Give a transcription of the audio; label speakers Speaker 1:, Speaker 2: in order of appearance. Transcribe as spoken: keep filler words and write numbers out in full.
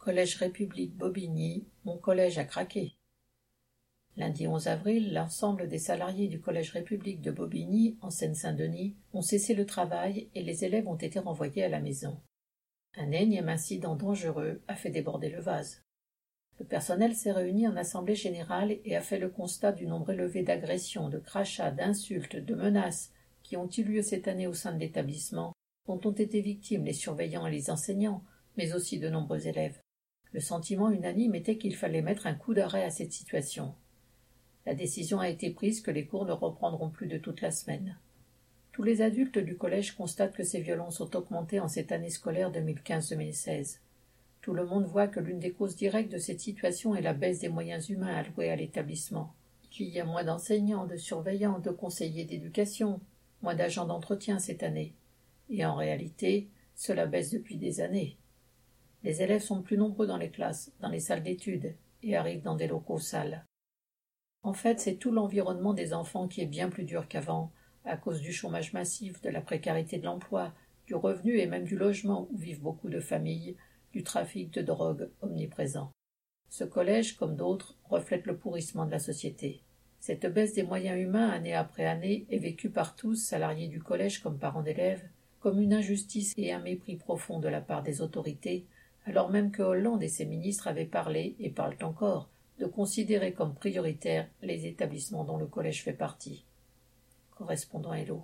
Speaker 1: Collège République Bobigny, mon collège a craqué. Lundi onze avril, l'ensemble des salariés du Collège République de Bobigny, en Seine-Saint-Denis, ont cessé le travail et les élèves ont été renvoyés à la maison. Un énième incident dangereux a fait déborder le vase. Le personnel s'est réuni en assemblée générale et a fait le constat du nombre élevé d'agressions, de crachats, d'insultes, de menaces qui ont eu lieu cette année au sein de l'établissement, dont ont été victimes les surveillants et les enseignants, mais aussi de nombreux élèves. Le sentiment unanime était qu'il fallait mettre un coup d'arrêt à cette situation. La décision a été prise que les cours ne reprendront plus de toute la semaine. Tous les adultes du collège constatent que ces violences ont augmenté en cette année scolaire deux mille quinze deux mille seize. Tout le monde voit que l'une des causes directes de cette situation est la baisse des moyens humains alloués à l'établissement. Il y a moins d'enseignants, de surveillants, de conseillers d'éducation, moins d'agents d'entretien cette année. Et en réalité, cela baisse depuis des années. Les élèves sont plus nombreux dans les classes, dans les salles d'études, et arrivent dans des locaux sales. En fait, c'est tout l'environnement des enfants qui est bien plus dur qu'avant, à cause du chômage massif, de la précarité de l'emploi, du revenu et même du logement où vivent beaucoup de familles, du trafic de drogue omniprésent. Ce collège, comme d'autres, reflète le pourrissement de la société. Cette baisse des moyens humains année après année est vécue par tous, salariés du collège comme parents d'élèves, comme une injustice et un mépris profond de la part des autorités, alors même que Hollande et ses ministres avaient parlé, et parlent encore, de considérer comme prioritaires les établissements dont le collège fait partie. Correspondant Hello.